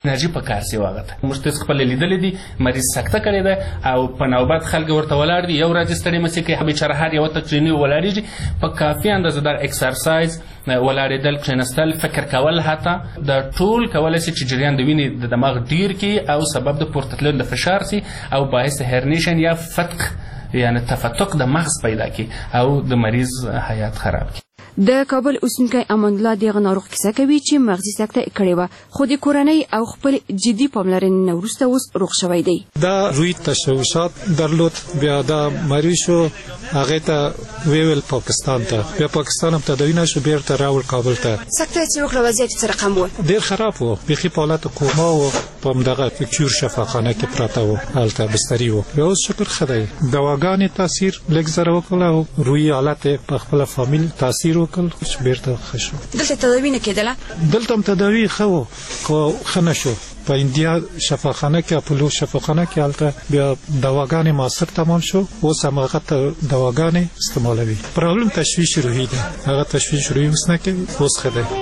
انرژي په کار سي واغته موږ تاسو خپل لیدلې دي مریض سکته کړی ده او په نوبت خلک ورته ولاړ دي یو ورځ ستړي مسي کوي بیچاره هر یو ته ټریني ولاړېږي په کافي اندازه د اکسرسایز ولاړېدل کښېنستل فکر کول حتی د ټول کولی سي چې جریان د وینې د دماغ ډیر کړي او سبب د پورته تللو د فشار سي او باعث هرنیشن یا فتق یعنی تفتق د مغز پیدا کړي او د مریض حیات خراب کړي. د کابل اوسیدونکی امان الله دغه ناروغ کیسه کوي چې مغزي سکته کړې وه خو د کورنۍ او خپل جدي پاملرنې نه وروسته اوس روغ شوی دی. دا روی تشوشات درلود بیا دا مریض شو هغه ته ویل پاکستان ته بیا پاکستان هم تداوی نشو بیرته راول کابل ته. سکته چې وکړه وضعیت څه رقم و؟ ډیر خراب و بيخي په حالت کوما و په دغه فکچور شفاخانه کې پراته و هلته بستري و بیا اوس شکر خدای دواګانې تاثیر لږ زره وکړه او روی حالت په خپل فامیل تاثیر وکړ چې بیرته ښه شو. دلته تداوی نه کېدله؟ دلته هم تداوی ښه و خو ښه نه شو په اندیا شفاخانه کې اپولو شفاخانه کې هلته بیا دواګانې ماسر تمام شو اوس هماغه دواګانې استعمالوي. پرابلم تشویش روحي ده هغه تشویش روحي اوس نه کوي اوس ښه دی.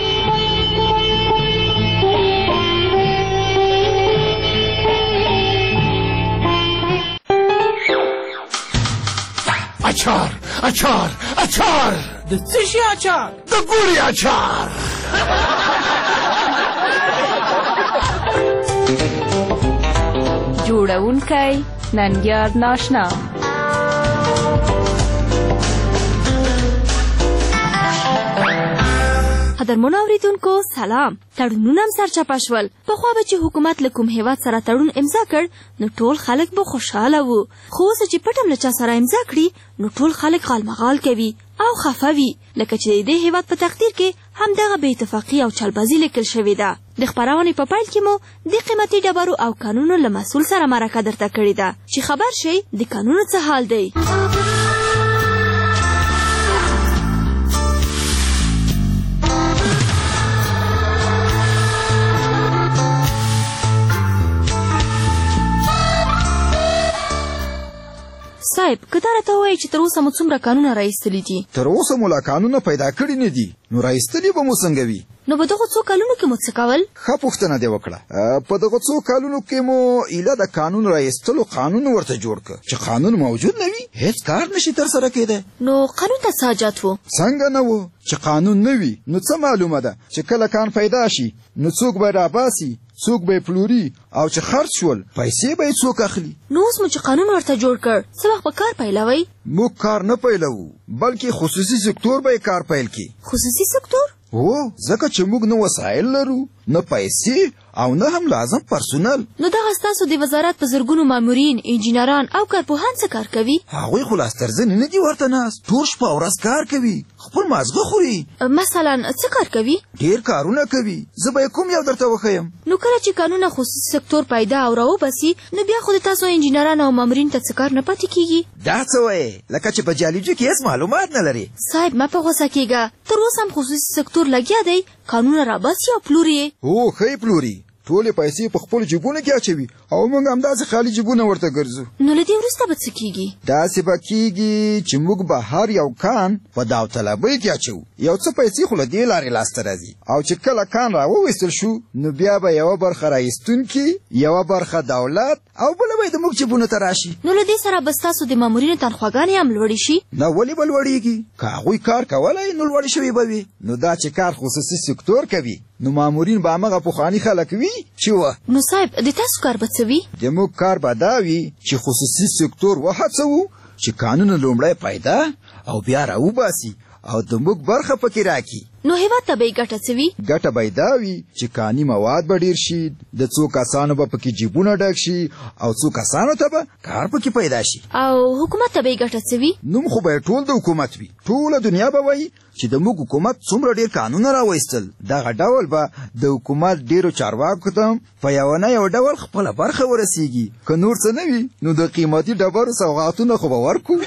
اچار اچار اچار د څه شي اچار؟ د ګوري اچار. جوړونکی ننګیار ناشنا. قدرمنو اوریدونکو سلام. تړونونه هم سرچپه شول. پخوا به چې حکومت له کوم هیواد سره تړون امضا کړ نو ټول خلک به خوشحاله وو خو اوس چې پټم له چا سره امضا کړي نو ټول خلک غالمغال کوي او خفه وي لکه چې د دې هیواد په تقدیر کې همدغه بې اتفاقي او چلبازي لیکل شوې ده. د خپرونې په پیل کې مو د قیمتي ډبرو او کانونو له مسؤل سره مرکه درته کړې ده چې خبر شئ د کانونو څه حال دی. صاحب که دا راته ووایي چې تر اوسه مو څومره کانونه رایستلي دي؟ تر اوسه مو لا کانونه پیدا کړي نه دي نو رایستلي به مو څنګه وي؟ نو په دغو څو کلونو کې مو څه کول؟ ښه پوښتنه دې وکړه. په دغو څو کلونو کې مو ایله د قانون رایستلو قانون ورته جوړ کړ چې قانون موجود نه وي هیڅ کار نشي ترسره کیدی. نو قانون ته څه حاجت و؟ څنګه نه و چې قانون نه وي نو څه معلومه ده چې کله کان پیدا شي نو څوک به راباسي څوک به پلوري او چې خرڅ شول پیسې به یې څوک اخلي. نو اوس مو چې قانون ورته جوړ کړ څه وخت به کار پیلوئ؟ موږ کار نه پیلوو بلکې خصوصي سکتور به یې کار پیل کړي. خصوصي سکتور؟ هو ځکه چې موږ نه وسایل لرو نه پیسې او نه هم لازم پرسونل. نو دغه ستاسو د وزارت په زرګونو مامورین انجینران او کارپوهان څه کار کوي؟ هغوی خو لاس ترزنې نه دي ورته ناست ټول شپه او ورځ کار کوي خپل مازغه خوري. مثلا څه کار کوي؟ ډېر کارونه کوي زه به یې کوم یو درته وښیم. نو کله چې قانونه خصوصي سکتور پیدا او راوباسي نو بیا خو د تاسو انجینران او مامورین ته څه کار نه پاتې کیږي؟ دا څه وایې لکه چې په جیالوجي کې هېڅ معلومات نه لري. صاحب مه په غوسه کیږه تر اوسه هم خصوصي سکتور لګیا دی قانونه راباسي او پلوري. هو ښه پلوري ټولې پیسې په خپلو جیبونو کې اچوي او موږ همداسې خالي جیبونه ورته ګرځو. نو له دې وروسته به څه کیږي؟ داسې به کیږي چې موږ به هر یو کان په داوطلبۍ کې اچوو یو څه پیسې خو له دې لارې لاسته راځي او چې کله کان راوویستل شو نو بیا به یوه برخه رایستونکي یوه برخه دولت او بله به یې د موږ جیبونو ته راشي. نو له دې سره به ستاسو د مامورینو تنخواګانې هم لوړې شي؟ نه ولې به لوړېږي که هغوی کار کولی نو لوړې شوې به وي. نو دا چې کار خصوصي سکتور کوي نو مامورین به همغه پخواني خلک وي چې وه. نو صاحب د تاسو کار به څه وي؟ زموږ کار به دا وي چې خصوصي سکتور وهڅوو چې قانون لومړی پیدا او بیا راوباسي او د موږ برخه پکې راکړي. نو هیواد ته به یې ګټه څه وي؟ ګټه به یې دا وي چې کاني مواد به ډېر شي د څو کسانو به پکې جیبونه ډک شي او څو کسانو ته به کار پکې پیدا شي. او حکومت ته به یې ګټه څه وي؟ نوم خو به یې ټول د حکومت وي ټوله دنیا به وایي چې د موږ حکومت څومره ډېر قانونه راوایستل. دغه ډول به د حکومت ډېرو چارواکو ته په یو نه یو ډول خپله برخه ورسیږي. که نور څه نه وي نو د قیمتي ډبرو سوغاتونه خو به ورکړو.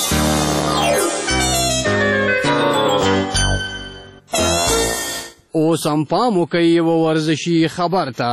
اوس اوس هم پام وکئ یوه ورزشي خبر ته.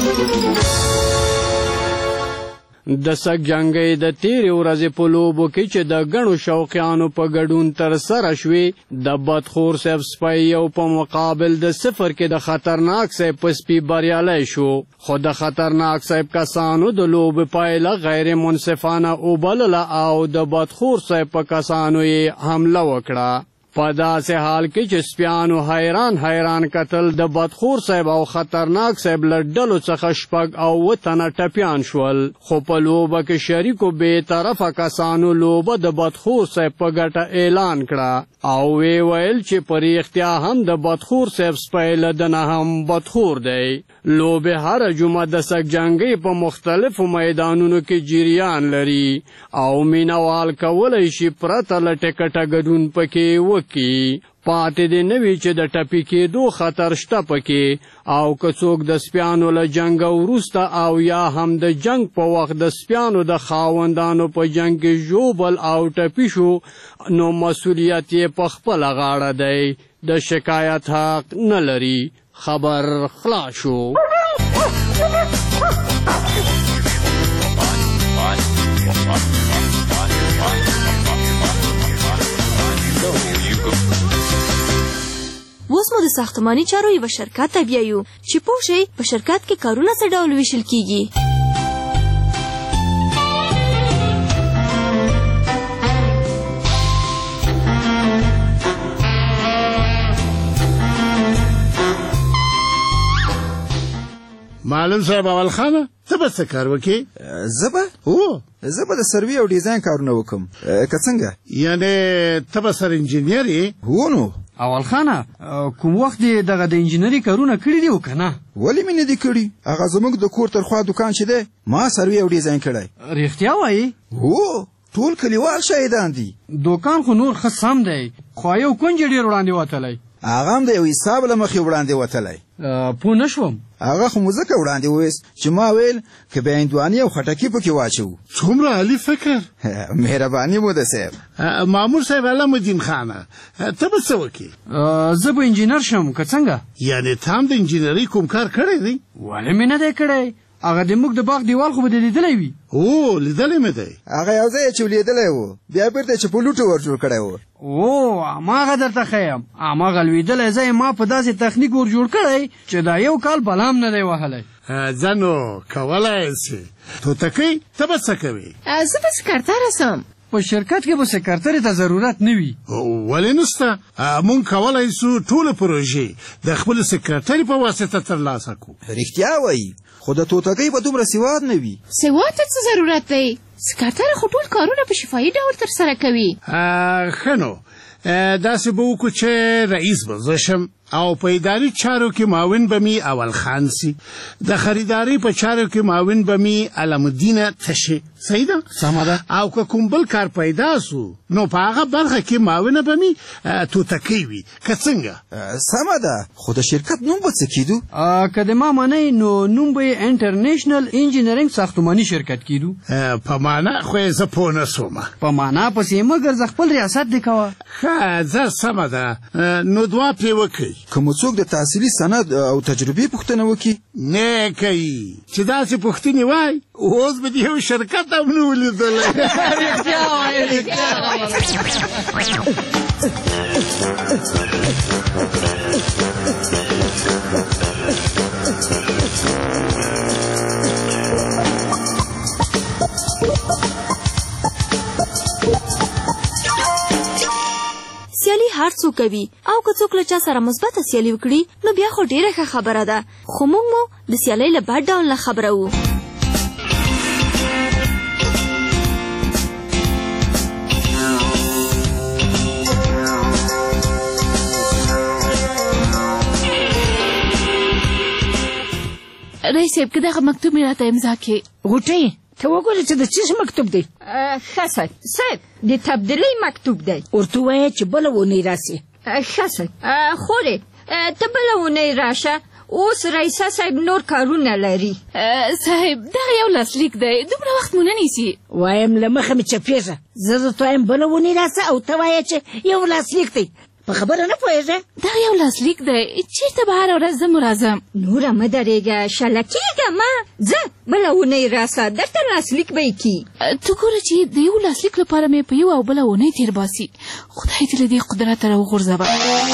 د سګ جنګۍ د تیرې ورځې په لوبو کې چې د ګڼو شوقیانو په ګډون ترسره شوې د بدخور صاحب سپی یو په مقابل د صفر کې د خطرناک صاحب په سپي بریالی شو، خو د خطرناک صاحب کسانو د لوبې پایله غیر منصفانه وبلله او د بدخور صاحب په کسانو یې حمله وکړه. په داسې حال کې چې سپیانو حیران کتل د بدخور صاحب او خطرناک صاحب له ډلو څخه 6 او 7 تنه ټپیان شول، خو په لوبه کې شریکو بې طرفه کسانو لوبه د بدخور صاحب په ګټه اعلان کړه او وی ویل چې په رښتیا هم د بدخور صاحب سپی له دنه هم بدخور دی. لوبې هره جمعه د سګ جنګۍ په مختلفو میدانونو کې جریان لري او مینوال کولی شي پرته له ټکټه ګډون پکې وکړي. پاتې دې نه وي چې د ټپي کېدو خطر شته پکې، او که څوک د سپیانو له جنګه وروسته او یا هم د جنګ په وخت د سپیانو د خاوندانو په جنګ کې ژوبل او ټپي شو نو مسؤلیت یې په خپله غاړه دی، د شکایت حق نه لري. خبر خلاص شو. اوس مو د ساختماني چارو یوه شرکت ته بیایو چې پوه شئ په شرکت کې کارونه څه ډول ویشل کیږي. معلم صاحب اول خانه ته به څه کار وکې؟ زه به د سروي او ډیزاین کارونه وکم. که څنګه؟ یعنې ته به سر انجینیر یې؟ هو نو. اول خانه کوم وخت دې دغه د انجینري کارونه کړي دي او که نه؟ ولې مې نه دي کړي؟ هغه زموږ د کور ترخوا دکان چې دی ما سروي او ډیزاین کړی. رښتیا وایې؟ هو ټول کلیوال شاهدان دي. دوکان خو نور ښه سم دی، خو یو کونج ډېر وړاندې وتلی. هغه هم د یو حساب له مخې وړاندې وتلی. پوه نه شوم. هغه خو مو ځکه وړاندې وویست چې ما ویل که بیا هندواني او خټکي پکې واچوو. څومره عالي فکر. مهرباني مو ده صاحب. مامور صاحب علامالدین خانه ته به څه وکړې؟ زه به انجینر شم که څنګه؟ یعنې ته هم د انجینرۍ کوم کار کړی دی؟ ولې مې نه دی کړی؟ هغه د موږ د باغ دیوال خو به دې لیدلی وي. او لیدلی مې دی. هغه یو ځای چې لیدلی و بیا بیرته چې په لوټو ور جوړ کړی و. او هماغه درته ښیم، هماغه لوېدلی ځای ما په داسې تخنیک ور جوړ کړی چې دا یو کال بلام نه دی وهلی. ځه نو کولی سې. توتکۍ ته به څه کوې؟ زه به سکرتره سم. په شرکت کې به سکرترې ته ضرورت نه وي. ولې نسته؟ مونږ کولی سو ټوله پروژې د خپل سکرترې په واسطه ترلاسه کړو. رښتیا وایي، خو د توتکۍ به دومره سواد نه وي. سواد ته څه ضرورت دی؟ سکرتره خو ټول کارونه په شفاهي ډول ترسره کوي. ښه نو داسې به وکړو چې رئیس به زه شم او په اداري چارو کې معاون به مې اول خان سي، د خریدارۍ په چارو کې معاون به مې علامالدینه تشي. صحیح ده؟ سمه ده. او که کوم بل کار پیدا سو نو په هغه برخه کې معاونه به مې توتکۍ وي. که څنګه؟ سمه ده، خو د شرکت نوم به څه کیدو؟ که د ما منئ نو نوم به یې انټرنیشنل انجینرینګ ساختماني شرکت کیدو. په معنا خو یې زه پوه نه سوم. په معنا پسې مه ګرځه، خپل ریاست دې کوه. ښه ځه سمه ده، نو دعا پرې وکړئ. که مو څوک د تحصیلي سند او تجربې پوښتنه وکړي؟ نه کوي چې داسې پوښتنې وای اوس به د یو شرکت هم نه ولیدلی. رښتیا وایې، رښتیا وایې. سیالي هر څوک کوي او که څوک له چا سره مثبته سیالي وکړي نو بیا خو ډیره ښه خبره ده، خو موږ مو د سیالۍ له بد ډول نه خبره وو. رئیس صاحب که دغه مکتوب مې راته امضا کړې. غوټۍ ته وګوره چې د څه مکتوب دی. ښه صاحب د تبدیلۍ مکتوب دی. ورته ووایه چې بله اونۍ راسي. ښه صاحب خورې ته بله اونۍ راشه، اوس رئیسه صاحب نور کارونه لري. صاحب دغه یو لاسلیک دی، دومره وخت مو نه نیسي. وایم له مخه مې چپېږه، زه درته وایم بله اونۍ راسه او ته وایه چې یو لاسلیک دی. په خبره نه پوهېږې؟ دا یو لاسلیک دی چېرته به هره ورځ زه مو راځم. نوره مه درېږه شله کېږه مه ځه بله اونۍ راسه درته لاسلیک به یې کي. ته ګوره چې د یو لاسلیک لپاره مې په یو او بله اونۍ تېر باسي. خدای دې له دې قدرته راوغورځوه.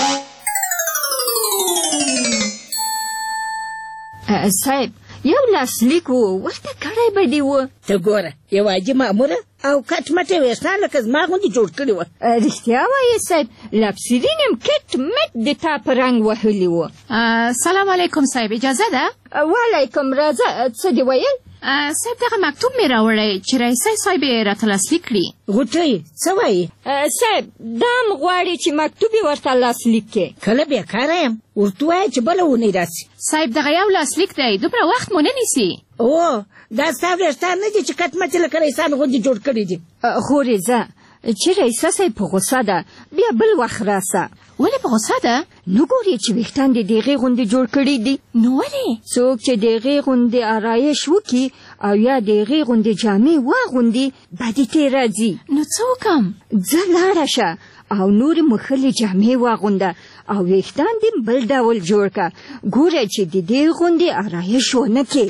صاحب یو لاسلیک و ورته کړی به دې و. ته ګوره یو عاجي ماموره او کټ مټې ویښتان لکه زما غوندې جوړ کړي وه. رښتیا وایې صاحب لپسرین یم کټ مټ د تا په رنګ وهلي و. سلام علیکم صاحب اجازه ده؟ وعلیکم راځه څه دې ویل؟ صاحب دغه مکتوب مې راوړی چې رئیسۍ صاحب یې راته لاسلیک کړي. غوټۍ څه وایي؟ صاحب دا م غواړي چې مکتوب یې ورته لاسلیک کړي. کله بېکاره یم ورته ووایه چې بله اونۍ راسي. صاحب دغه یو لاسلیک دی دومره وخت مو نه نیسي. او دا ستا ویښتان نه دي چې کټ مټې لکه رئیسان غوندې جوړ کړي دي. خورې ځه چې رئیسه صاحب په غوسه ده بیا بل وخت راسه. ولې په غوسه ده؟ نو ګورې چې ویښتان دې د هغې غوندې جوړ کړي دي. نو ولې؟ څوک چې د هغې غوندې آرایش وکړي او یا د هغې غوندې جامې واغوندي بدې ترې راځي. نو څه وکړم؟ ځه لاړه شه او نورې مښلې جامې واغونده او ویښتان دې بل ډول جوړ کړه. ګوره چې د دې غوندې آرایش ونه کړې.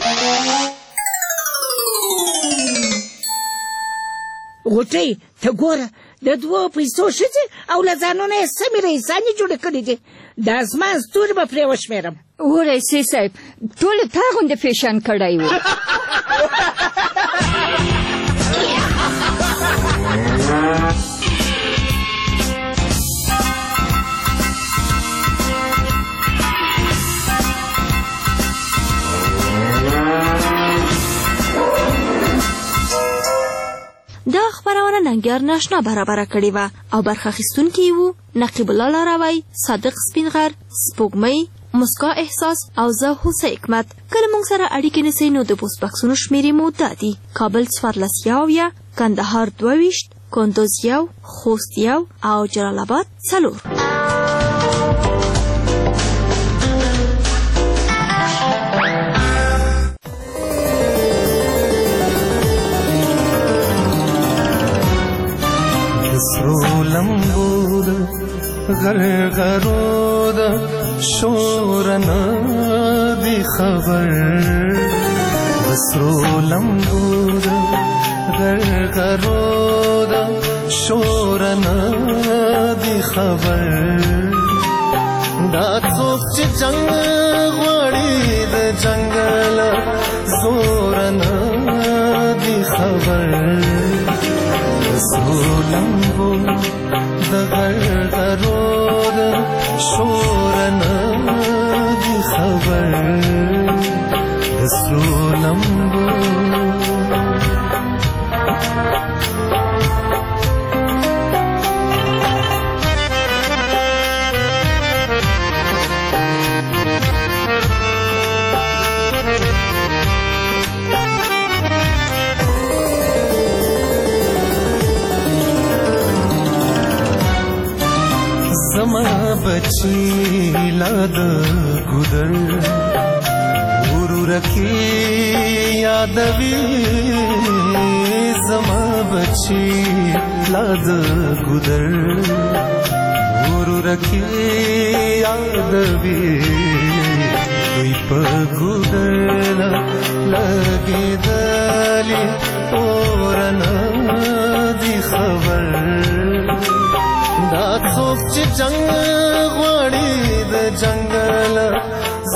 غوټۍ ته ګوره د دوو پیسو ښځې او له ځانونه یې سمې رئیسانې جوړې کړي دي. د اسمان ستوري به پرې وشمېرم. ورئیسې صاحب ټولو تا غوندې فیشن کړی و. دا خبرونه ننګیار ناشنا برابره کړې وه او برخه اخیستونکي یې وو نقیب الله لاروی، صادق سپینغر، سپوږمۍ، مسکا احساس او زه هوسه حکمت. کله موږ سره اړیکې نیسئ نو د پوسټ بکسونو شمېرې مو دا دي: کابل 14 کندهار 22 کندوز 1 خوست 1 او جلال آباد 4. لمبود غرغرود شورنا دی خبر وسرو لمبود غرغرود شورنا دی خبر دا څوک چې جنگ غوړي د جنگل زورنا دی خبر سولمبو د غرغرود شورنا دی خبر سولمبو बची लाद गुदर गुरु रखी यादवी समा बची लाद गुदर गुरु रखी यादवी कोई पगुदर लगे दली तोरना दी खबर دا څوک چې جنگ